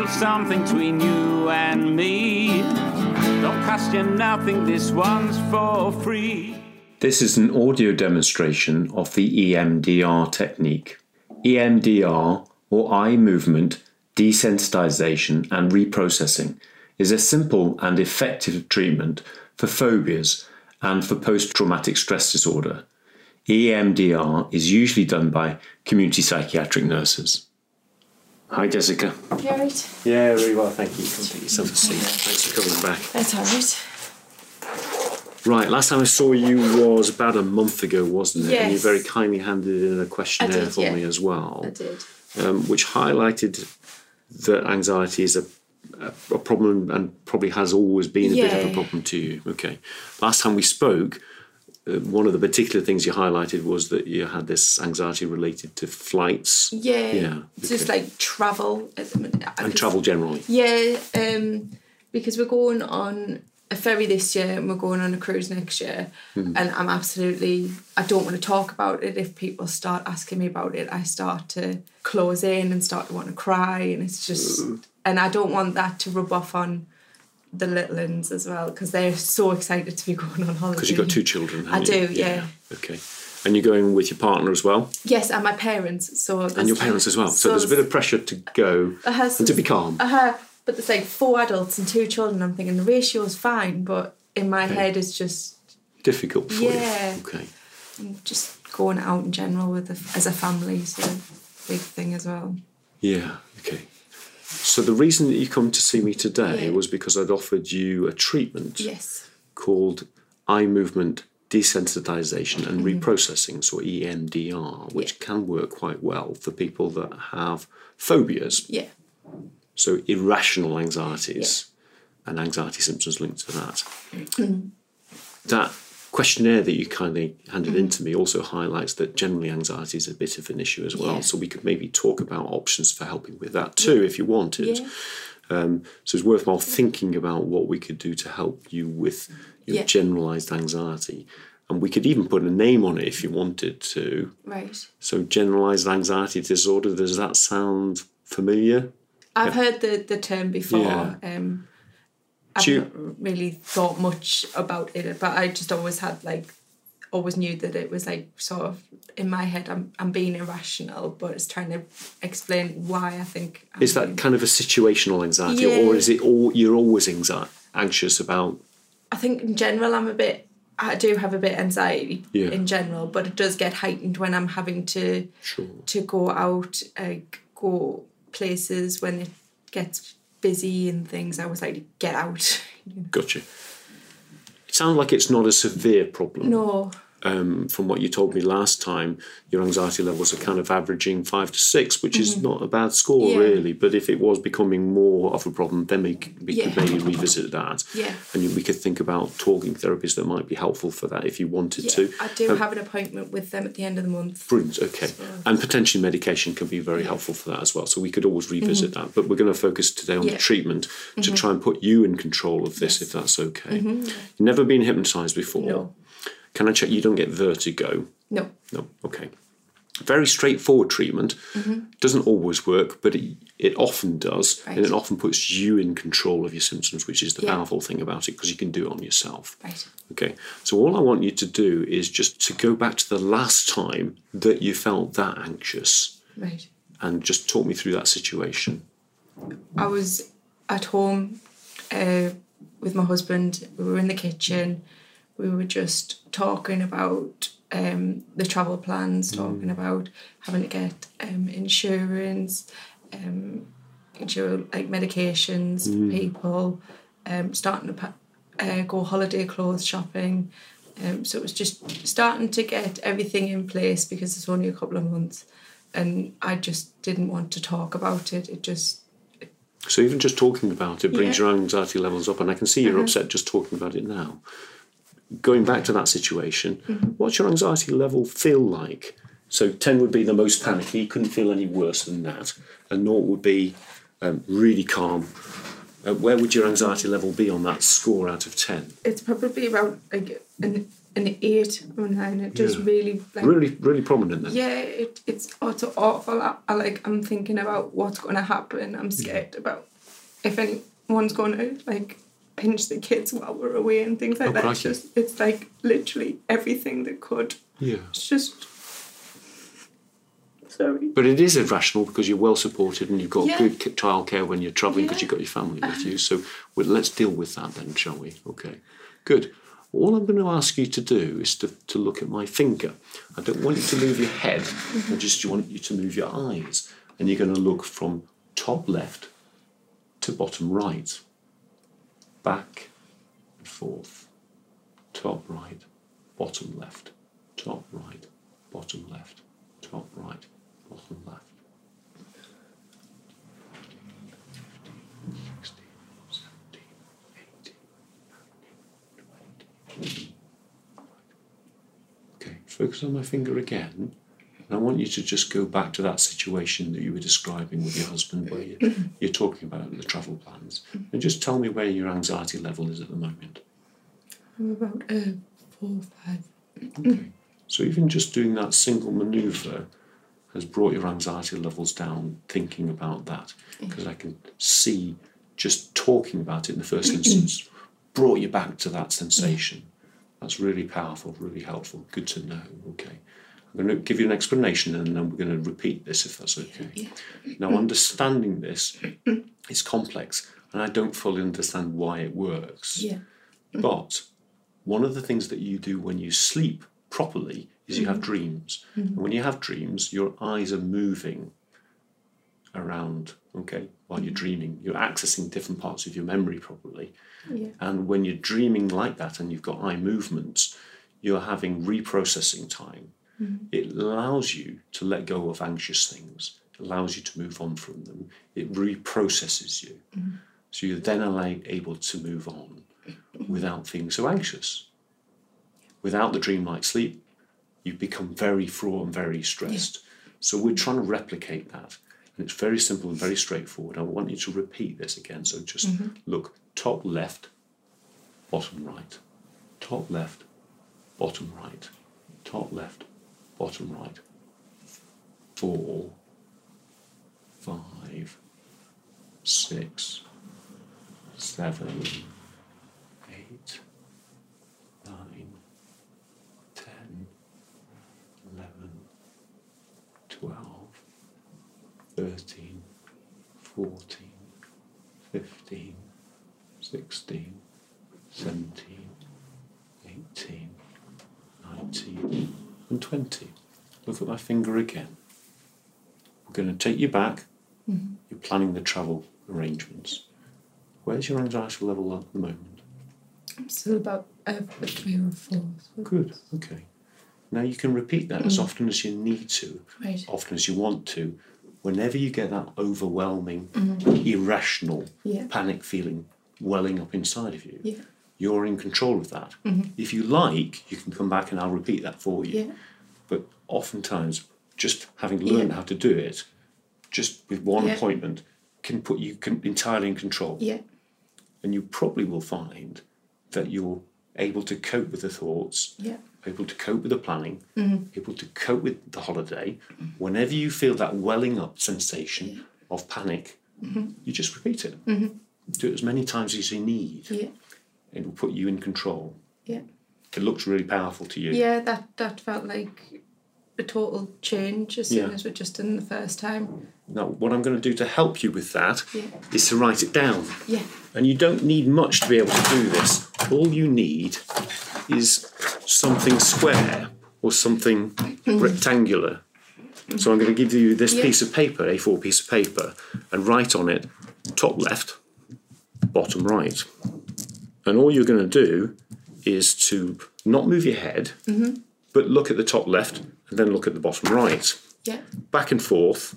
little something between you and me. Don't cost you nothing, this one's for free. This is an audio demonstration of the EMDR technique. EMDR, or eye movement desensitization and reprocessing, is a simple and effective treatment for phobias and for post-traumatic stress disorder. EMDR is usually done by community psychiatric nurses. Hi, Jessica. You all right? Yeah, very well, thank you. Come take yourself a seat. Thanks for coming back. That's all right. Right, last time I saw you was about a month ago, wasn't it? Yes. And you very kindly handed in a questionnaire for me as well. I did. Which highlighted that anxiety is a problem and probably has always been a bit of a problem to you. Okay. Last time we spoke, one of the particular things you highlighted was that you had this anxiety related to flights. Yeah. Just like travel. And travel generally. Yeah, because we're going on a ferry this year and we're going on a cruise next year. And I don't want to talk about it. If people start asking me about it, I start to close in and start to want to cry. And it's just, and I don't want that to rub off on the little ones as well, because they're so excited to be going on holiday. Because you've got 2 children, haven't you? I do, yeah. Okay. And you're going with your partner as well? Yes, and my parents. And your parents as well. So there's a bit of pressure to go and to be calm. But there's like 4 adults and 2 children. I'm thinking the ratio is fine, but in my head it's just difficult for you. Okay. And just going out in general as a family is a big thing as well. Yeah. Okay. So the reason that you come to see me today was because I'd offered you a treatment called eye movement desensitization and reprocessing, so EMDR, which can work quite well for people that have phobias. Yeah. So irrational anxieties and anxiety symptoms linked to that. That questionnaire that you kindly handed in to me also highlights that generally anxiety is a bit of an issue as well. So we could maybe talk about options for helping with that too if you wanted. So it's worthwhile thinking about what we could do to help you with your generalised anxiety. And we could even put a name on it if you wanted to. Right. So generalised anxiety disorder, does that sound familiar? I've heard the term before. Yeah. I've not really thought much about it, but I just always knew that it was like sort of in my head I'm being irrational, but it's trying to explain why I think is that kind of a situational anxiety, or is it you're always anxious about? I think in general I do have a bit of anxiety in general, but it does get heightened when I'm having to go out, go places when it gets busy and things. I was like, get out. Gotcha. It sounds like it's not a severe problem. No. From what you told me last time, your anxiety levels are kind of averaging 5 to 6, which is not a bad score really. But if it was becoming more of a problem, then we could maybe revisit that. Yeah. And we could think about talking therapies that might be helpful for that if you wanted to. I do have an appointment with them at the end of the month. Brilliant, okay. So. And potentially medication can be very helpful for that as well. So we could always revisit that. But we're going to focus today on the treatment to try and put you in control of this, if that's okay. You've never been hypnotised before? No. Can I check you don't get vertigo? No. No, okay. Very straightforward treatment. Doesn't always work, but it often does. Right. And it often puts you in control of your symptoms, which is the powerful thing about it, because you can do it on yourself. Right. Okay. So all I want you to do is just to go back to the last time that you felt that anxious. Right. And just talk me through that situation. I was at home with my husband. We were in the kitchen. We were just talking about the travel plans, talking about having to get insurance, like medications for people, starting to go holiday clothes shopping. So it was just starting to get everything in place because it's only a couple of months, and I just didn't want to talk about it. So even just talking about it brings your anxiety levels up, and I can see you're upset just talking about it now. Going back to that situation, what's your anxiety level feel like? So 10 would be the most panicky, you couldn't feel any worse than that, and 0 would be really calm. Where would your anxiety level be on that score out of 10? It's probably about like an 8 or 9. It just really really prominent then. Yeah, it's awful. I'm thinking about what's going to happen. I'm scared about if anyone's going to like pinch the kids while we're away and things like that. It's like literally everything that could. Yeah. It's just. Sorry. But it is irrational because you're well supported and you've got Yeah. good childcare when you're travelling because you've got your family with you. So let's deal with that then, shall we? Okay. Good. All I'm going to ask you to do is to look at my finger. I don't want you to move your head. I just want you to move your eyes. And you're going to look from top left to bottom right. Back and forth. Top right, bottom left. Top right, bottom left. Top right, bottom left. 16, 17, 18, 19, 20. Okay, focus on my finger again. And I want you to just go back to that situation that you were describing with your husband where you're talking about the travel plans. And just tell me where your anxiety level is at the moment. I'm about 4 or 5. Okay. So even just doing that single manoeuvre has brought your anxiety levels down, thinking about that. Because I can see just talking about it in the first instance brought you back to that sensation. That's really powerful, really helpful. Good to know. Okay. I'm going to give you an explanation and then we're going to repeat this if that's okay. Yeah. Now, understanding this is complex and I don't fully understand why it works. Yeah. But one of the things that you do when you sleep properly is you have dreams. And when you have dreams, your eyes are moving around, okay, while you're dreaming. You're accessing different parts of your memory probably. Yeah. And when you're dreaming like that and you've got eye movements, you're having reprocessing time. It allows you to let go of anxious things. It allows you to move on from them. It reprocesses you. So you're then able to move on without feeling so anxious. Without the dreamlike sleep, you become very fraught and very stressed. So we're trying to replicate that. And it's very simple and very straightforward. I want you to repeat this again. So just look, top left, bottom right. Top left, bottom right. Top left, bottom right. 4, 5, 6, 7, 8, 9, 10, 11, 12, 13, 14, 15, 16, 17, 18, 19, and 20. Look at my finger again. We're going to take you back. You're planning the travel arrangements. Where's your anxiety level at the moment? I'm still about 3 or 4. So Good, okay. Now you can repeat that as often as you need to, Right. often as you want to. Whenever you get that overwhelming, irrational panic feeling welling up inside of you, you're in control of that. If you like, you can come back and I'll repeat that for you. Yeah. But oftentimes, just having learned how to do it, just with one appointment, can put you entirely in control. Yeah. And you probably will find that you're able to cope with the thoughts, able to cope with the planning, able to cope with the holiday. Whenever you feel that welling up sensation of panic, you just repeat it. Do it as many times as you need. Yeah. It will put you in control. Yeah. It looks really powerful to you. Yeah, that felt like a total change as soon as we're just in the first time. Now, what I'm going to do to help you with that is to write it down. Yeah. And you don't need much to be able to do this. All you need is something square or something rectangular. So I'm going to give you this piece of paper, A4 piece of paper, and write on it top left, bottom right. And all you're going to do is to not move your head, but look at the top left and then look at the bottom right. Yeah. Back and forth,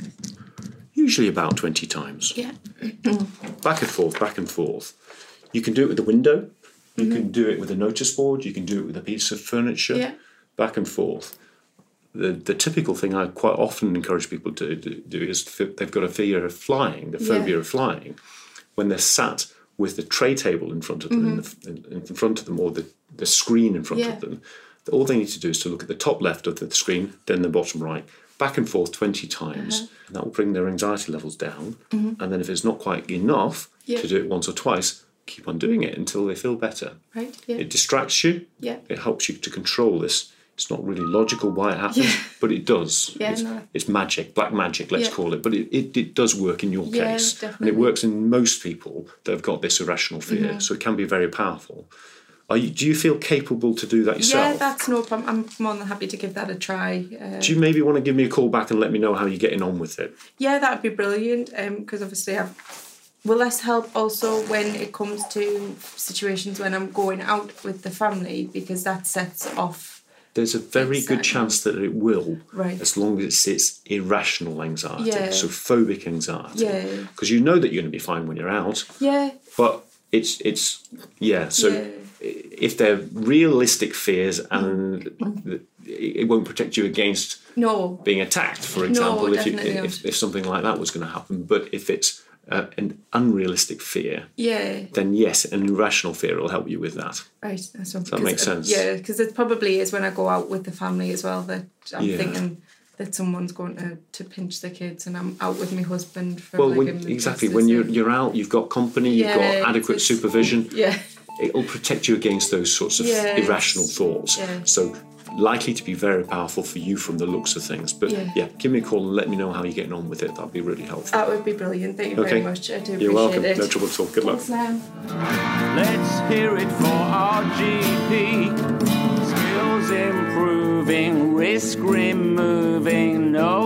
usually about 20 times. Yeah. Back and forth, back and forth. You can do it with a window, you can do it with a notice board, you can do it with a piece of furniture, back and forth. The typical thing I quite often encourage people to do is they've got a fear of flying, the phobia of flying, when they're sat with the tray table in front of them, in front of them, or the screen in front of them. All they need to do is to look at the top left of the screen, then the bottom right, back and forth 20 times, and that will bring their anxiety levels down. And then if it's not quite enough to do it once or twice, keep on doing it until they feel better. Right. Yeah. It distracts you. Yeah. It helps you to control this. It's not really logical why it happens, but it does. Yeah, it's magic, black magic, let's call it. But it does work in your case. Definitely. And it works in most people that have got this irrational fear. So it can be very powerful. Do you feel capable to do that yourself? Yeah, that's no problem. I'm more than happy to give that a try. Do you maybe want to give me a call back and let me know how you're getting on with it? Yeah, that'd be brilliant. Because obviously will this help also when it comes to situations when I'm going out with the family, because that sets off. There's a very good chance that it will, right, as long as it's irrational anxiety, so phobic anxiety. Yeah. Because you know that you're going to be fine when you're out. Yeah. But it's if they're realistic fears and it won't protect you against being attacked, for example, if something like that was going to happen. But if it's an unrealistic fear, then yes, an irrational fear will help you with that. Right. Does that make sense? Yeah, because it probably is when I go out with the family as well that I'm thinking that someone's going to pinch the kids, and I'm out with my husband. Exactly. When you're out, you've got company, you've got adequate supervision. Yeah. It'll protect you against those sorts of irrational thoughts. Yeah. So likely to be very powerful for you from the looks of things. But give me a call and let me know how you're getting on with it. That'd be really helpful. That would be brilliant. Thank you very much. I do appreciate it. You're welcome. No trouble at all. Good luck. Let's hear it for our GP. Skills improving, risk removing, no